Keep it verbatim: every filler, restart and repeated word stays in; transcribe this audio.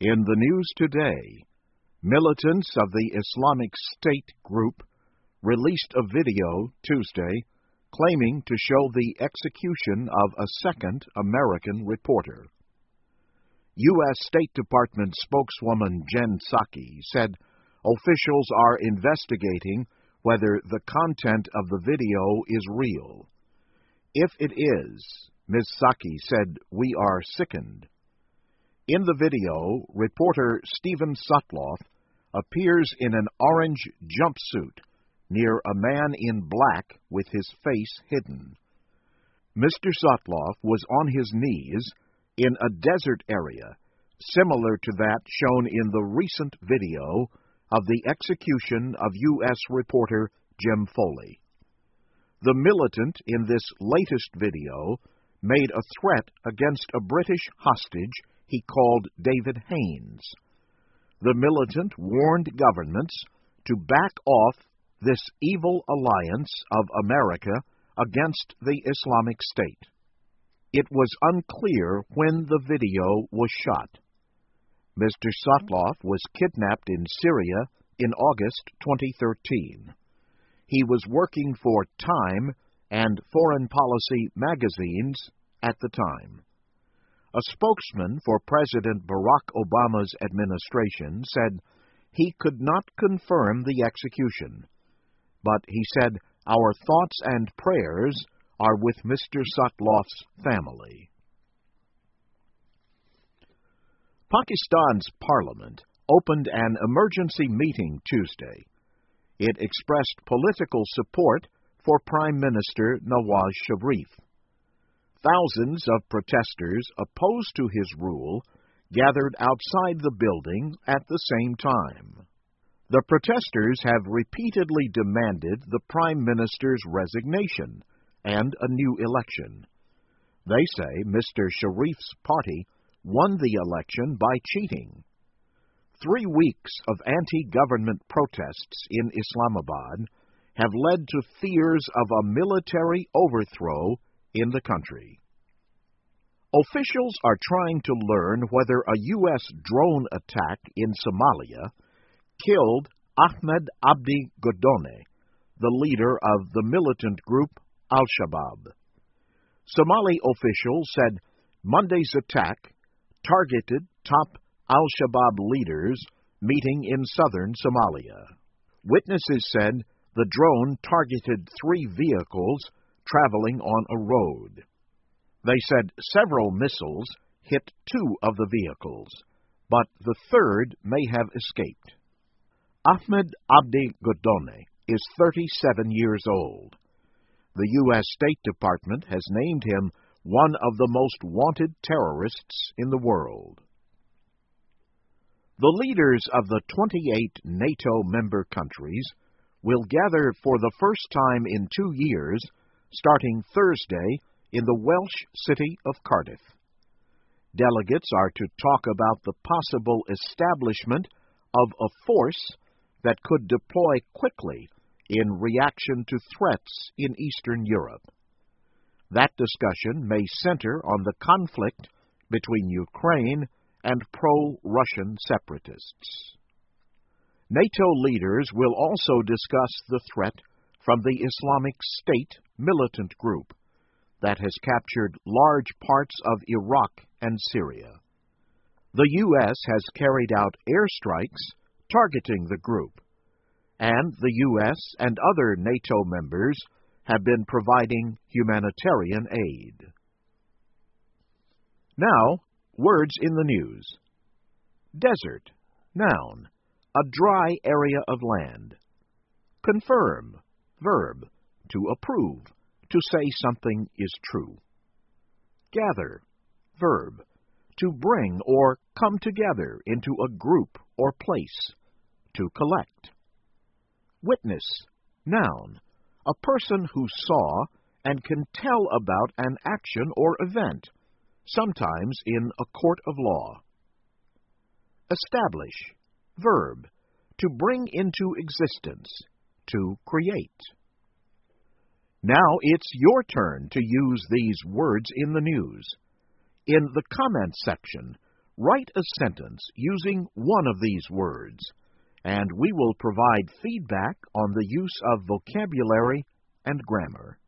In the news today, militants of the Islamic State group released a video Tuesday claiming to show the execution of a second American reporter. U S State Department spokeswoman Jen Psaki said officials are investigating whether the content of the video is real. If it is, Miz Psaki said, we are sickened. In the video, reporter Steven Sotloff appears in an orange jumpsuit near a man in black with his face hidden. Mister Sotloff was on his knees in a desert area, similar to that shown in the recent video of the execution of U S reporter Jim Foley. The militant in this latest video made a threat against a British hostage he called David Haines. The militant warned governments to back off this evil alliance of America against the Islamic State. It was unclear when the video was shot. Mister Sotloff was kidnapped in Syria in August twenty thirteen. He was working for Time and Foreign Policy magazines at the time. A spokesman for President Barack Obama's administration said he could not confirm the execution, but he said, "Our thoughts and prayers are with Mister Sotloff's family." Pakistan's parliament opened an emergency meeting Tuesday. It expressed political support for Prime Minister Nawaz Sharif. Thousands of protesters opposed to his rule gathered outside the building at the same time. The protesters have repeatedly demanded the Prime Minister's resignation and a new election. They say Mister Sharif's party won the election by cheating. Three weeks of anti-government protests in Islamabad have led to fears of a military overthrow in the country. Officials are trying to learn whether a U S drone attack in Somalia killed Ahmed Abdi Godone, the leader of the militant group Al-Shabaab. Somali officials said Monday's attack targeted top Al-Shabaab leaders meeting in southern Somalia. Witnesses said the drone targeted three vehicles traveling on a road. They said several missiles hit two of the vehicles, but the third may have escaped. Ahmed Abdi Godone is thirty-seven years old. The U S State Department has named him one of the most wanted terrorists in the world. The leaders of the twenty-eight NATO member countries will gather for the first time in two years, starting Thursday, in the Welsh city of Cardiff. Delegates are to talk about the possible establishment of a force that could deploy quickly in reaction to threats in Eastern Europe. That discussion may center on the conflict between Ukraine and pro-Russian separatists. NATO leaders will also discuss the threat from the Islamic State militant group that has captured large parts of Iraq and Syria. The U S has carried out airstrikes targeting the group, and the U S and other NATO members have been providing humanitarian aid. Now, words in the news. Desert, noun, a dry area of land. Confirm, verb, to approve, to say something is true. Gather, verb, to bring or come together into a group or place, to collect. Witness, noun, a person who saw and can tell about an action or event, sometimes in a court of law. Establish, verb, to bring into existence, to create. Now it's your turn to use these words in the news. In the comments section, Write a sentence using one of these words, and we will provide feedback on the use of vocabulary and grammar.